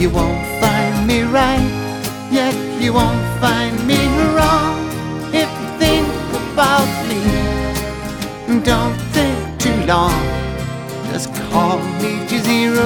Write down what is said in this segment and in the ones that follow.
You won't find me right, yet you won't find me wrong. If you think about me, don't think too long. Just call me G-Zero.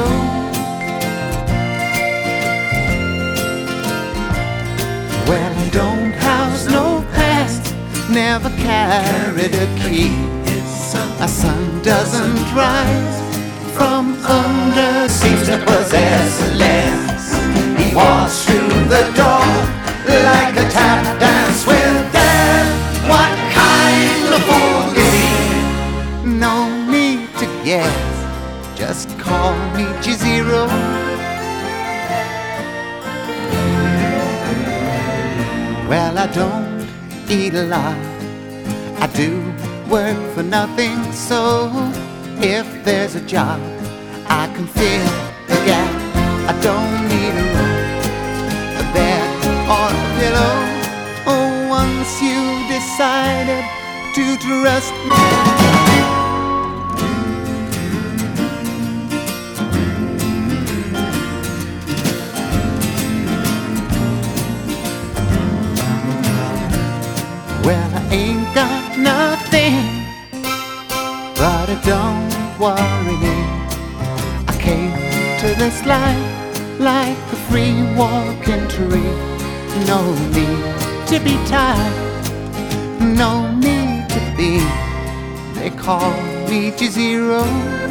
Well, I don't house no past, never carried a key. A sun doesn't rise from under, seems to possess less. He walks through the door like a tap dance with death. What kind of fool is he? No need to guess, just call me G-Zero. Well, I don't eat a lot, I do work for nothing. So if there's a job I can fill the gap, I don't need a room, a bed or a pillow. Oh, once you decided to trust me, well, I ain't got nothing, but it don't worry me. I came to this life like a free walking tree. No need to be tied, no need to be. They call me G-Zero.